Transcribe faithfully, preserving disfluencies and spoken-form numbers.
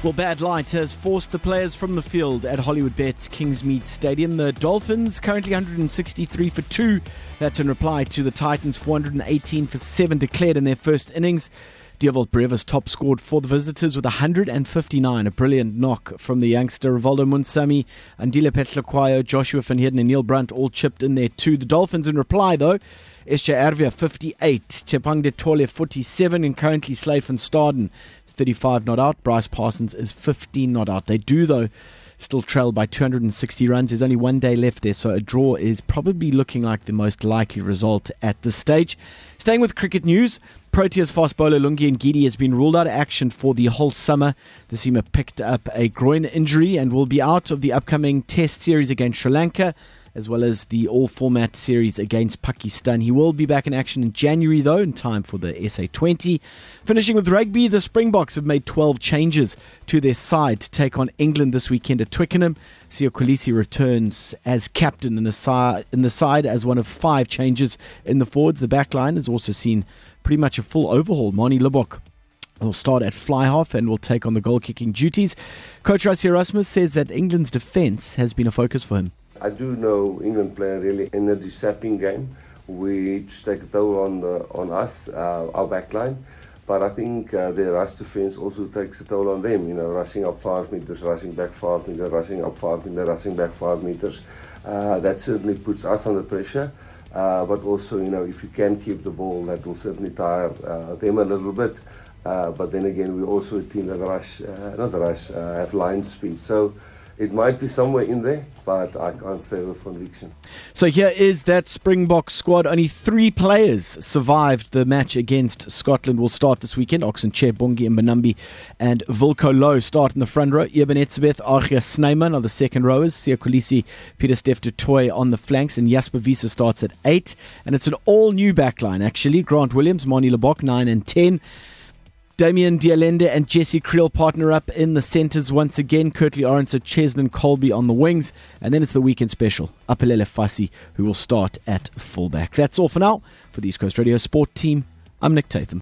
Well, bad light has forced the players from the field at Hollywood Bets Kingsmead Stadium. The Dolphins currently one hundred sixty-three for two. That's in reply to the Titans four hundred eighteen for seven declared in their first innings. Dewald Brevis top scored for the visitors with one hundred fifty-nine. A brilliant knock from the youngster. Rivaldo Munsami, Andile Petlakwayo, Joshua Van Heerden and Neil Brunt all chipped in there too. The Dolphins in reply though, S J Ervia fifty-eight, Tshepang de Tole forty-seven, and currently Slade van Staden thirty-five not out. Bryce Parsons is fifteen not out. They do though still trail by two hundred sixty runs. There's only one day left there, so a draw is probably looking like the most likely result at this stage. Staying with cricket news, Proteas fast bowler Lungi Ngidi has been ruled out of action for the whole summer. The seamer picked up a groin injury and will be out of the upcoming Test series against Sri Lanka, as well as the all-format series against Pakistan. He will be back in action in January, though, in time for the S A twenty. Finishing with rugby, the Springboks have made twelve changes to their side to take on England this weekend at Twickenham. Siya Kolisi returns as captain in the, side, in the side as one of five changes in the forwards. The backline has also seen pretty much a full overhaul. Manie Libbok will start at fly half and will take on the goal-kicking duties. Coach Rassie Erasmus says that England's defence has been a focus for him. I do know England play a really energy-sapping game, which take a toll on the, on us, uh, our backline. But I think uh, their rush defence also takes a toll on them. You know, rushing up five metres, rushing back five metres, rushing up five metres, rushing back five metres. Uh, that certainly puts us under pressure. Uh, but also, you know, if you can keep the ball, that will certainly tire uh, them a little bit. Uh, but then again, we're also a team that rush, uh, not rush, uh, have line speed. So it might be somewhere in there, but I can't say with conviction. So here is that Springbok squad. Only three players survived the match against Scotland. Will start this weekend. Oxenchair, Bongi, Mbanambi and Wilco Low start in the front row. Eben Etzebeth, Argia Snyman are the second rowers. Siya Kolisi, Peter Steph du Toit on the flanks. And Jasper Wiese starts at eight. And it's an all-new backline, actually. Grant Williams, Manie Libbok, nine and ten. Damian Dialende and Jesse Creel partner up in the centres once again. Curtly Orange, Chesnan Colby on the wings. And then it's the weekend special, Apelele Fassi, who will start at fullback. That's all for now. For the East Coast Radio Sport team, I'm Nick Tatham.